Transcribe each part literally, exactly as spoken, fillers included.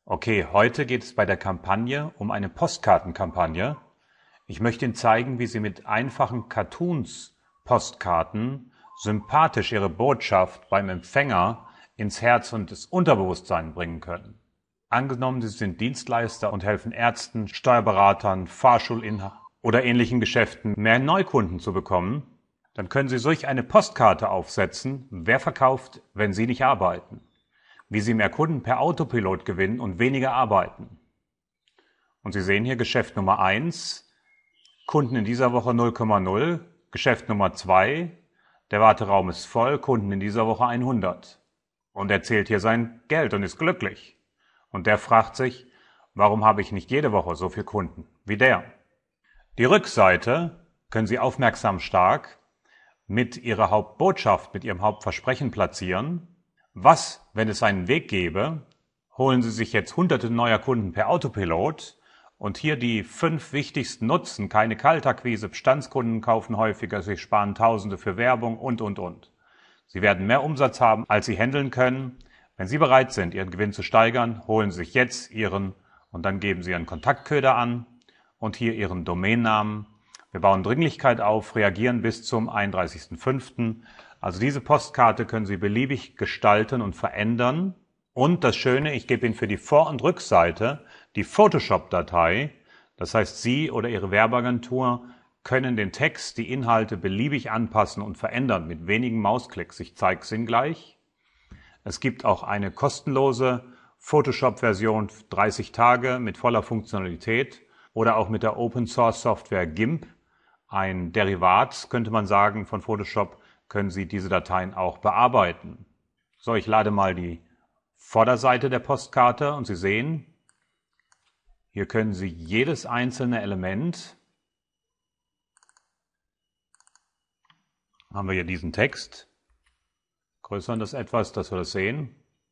Okay, heute geht es bei der Kampagne um eine Postkartenkampagne. Ich möchte Ihnen zeigen, wie Sie mit einfachen Cartoons, Postkarten, sympathisch Ihre Botschaft beim Empfänger ins Herz und das Unterbewusstsein bringen können. Angenommen, Sie sind Dienstleister und helfen Ärzten, Steuerberatern, Fahrschulinhabern oder ähnlichen Geschäften, mehr Neukunden zu bekommen, dann können Sie solch eine Postkarte aufsetzen: Wer verkauft, wenn Sie nicht arbeiten? Wie Sie mehr Kunden per Autopilot gewinnen und weniger arbeiten. Und Sie sehen hier Geschäft Nummer eins, Kunden in dieser Woche null Komma null, Geschäft Nummer zwei, der Warteraum ist voll, Kunden in dieser Woche hundert. Und er zählt hier sein Geld und ist glücklich. Und der fragt sich, warum habe ich nicht jede Woche so viele Kunden wie der? Die Rückseite können Sie aufmerksam stark mit Ihrer Hauptbotschaft, mit Ihrem Hauptversprechen platzieren. Was, wenn es einen Weg gäbe, holen Sie sich jetzt hunderte neuer Kunden per Autopilot und hier die fünf wichtigsten Nutzen: keine Kaltakquise, Bestandskunden kaufen häufiger, Sie sparen Tausende für Werbung und, und, und. Sie werden mehr Umsatz haben, als Sie handeln können. Wenn Sie bereit sind, Ihren Gewinn zu steigern, holen Sie sich jetzt Ihren, und dann geben Sie Ihren Kontaktköder an und hier Ihren Domainnamen. Wir bauen Dringlichkeit auf, reagieren bis zum einunddreißigsten fünften Also diese Postkarte können Sie beliebig gestalten und verändern. Und das Schöne, ich gebe Ihnen für die Vor- und Rückseite die Photoshop-Datei. Das heißt, Sie oder Ihre Werbeagentur können den Text, die Inhalte beliebig anpassen und verändern mit wenigen Mausklicks. Ich zeige es Ihnen gleich. Es gibt auch eine kostenlose Photoshop-Version, dreißig Tage mit voller Funktionalität, oder auch mit der Open-Source-Software GIMP, ein Derivat, könnte man sagen, von Photoshop, können Sie diese Dateien auch bearbeiten. So, ich lade mal die Vorderseite der Postkarte und Sie sehen, hier können Sie jedes einzelne Element, haben wir hier diesen Text, größern das etwas, dass wir das sehen,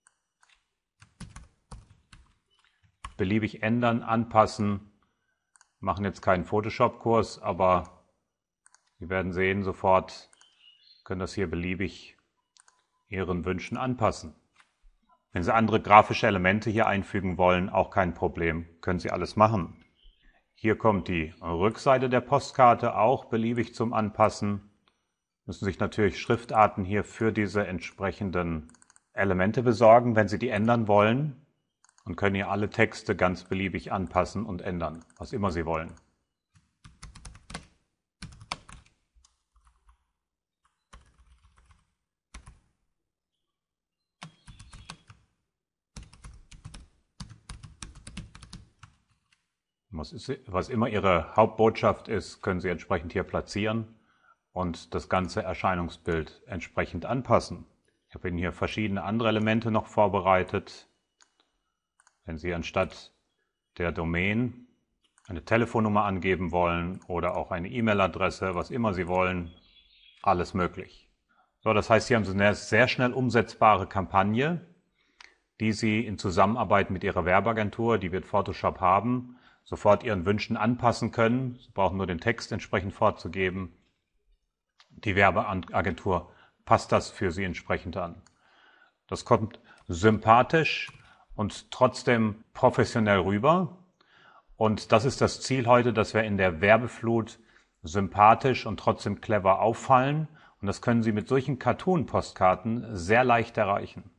beliebig ändern, anpassen, machen jetzt keinen Photoshop-Kurs, aber Sie werden sehen sofort, können das hier beliebig Ihren Wünschen anpassen. Wenn Sie andere grafische Elemente hier einfügen wollen, auch kein Problem, können Sie alles machen. Hier kommt die Rückseite der Postkarte, auch beliebig zum Anpassen. Müssen sich natürlich Schriftarten hier für diese entsprechenden Elemente besorgen, wenn Sie die ändern wollen, und können hier alle Texte ganz beliebig anpassen und ändern, was immer Sie wollen. Was, ist, was immer Ihre Hauptbotschaft ist, können Sie entsprechend hier platzieren und das ganze Erscheinungsbild entsprechend anpassen. Ich habe Ihnen hier verschiedene andere Elemente noch vorbereitet. Wenn Sie anstatt der Domain eine Telefonnummer angeben wollen oder auch eine E-Mail-Adresse, was immer Sie wollen, alles möglich. So, das heißt, hier haben Sie eine sehr schnell umsetzbare Kampagne, die Sie in Zusammenarbeit mit Ihrer Werbeagentur, die wird Photoshop haben, sofort Ihren Wünschen anpassen können. Sie brauchen nur den Text entsprechend vorzugeben. Die Werbeagentur passt das für Sie entsprechend an. Das kommt sympathisch und trotzdem professionell rüber. Und das ist das Ziel heute, dass wir in der Werbeflut sympathisch und trotzdem clever auffallen. Und das können Sie mit solchen Cartoon-Postkarten sehr leicht erreichen.